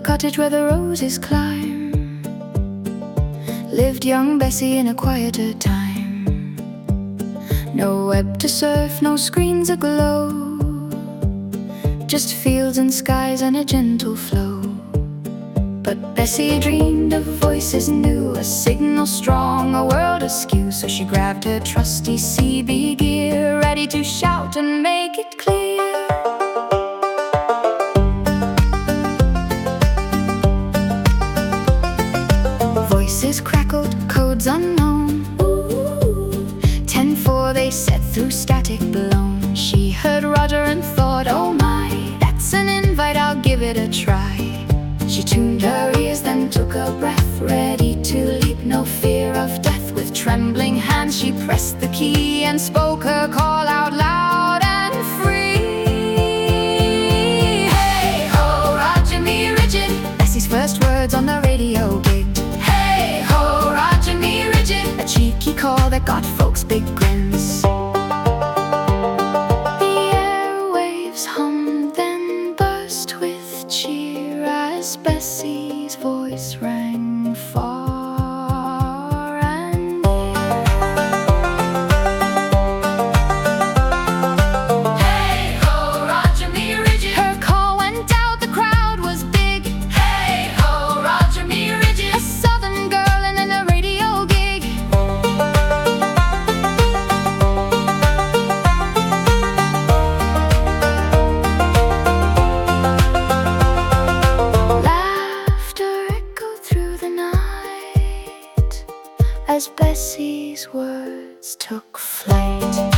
cottage where the roses climb, lived young Bessie in a quieter time. No web to surf, no screens aglow, just fields and skies and a gentle flow. But Bessie dreamed of voices new, a signal strong, a world askew. So she grabbed her trusty CB gear, ready to shout and make it clear. Voices crackled, codes unknown. 10-4 they set through static blown. She heard Roger and thought, oh my, that's an invite, I'll give it a try. She tuned her ears, then took a breath, ready to leap, no fear of death. With trembling hands she pressed the key and spoke her call out loud and free. Hey ho, Roger me rigid, Bessie's first words on the radio gigged. Hey ho, Roger me rigid, a cheeky call that got folks big grins. The airwaves hummed, then burst with cheer as Bessie's voice rang far and near. Hey ho, Roger me rigid, her call went out, the crowd was big. Hey ho, Roger me rigid, a southern girl in a radio gig. As Bessie's words took flight.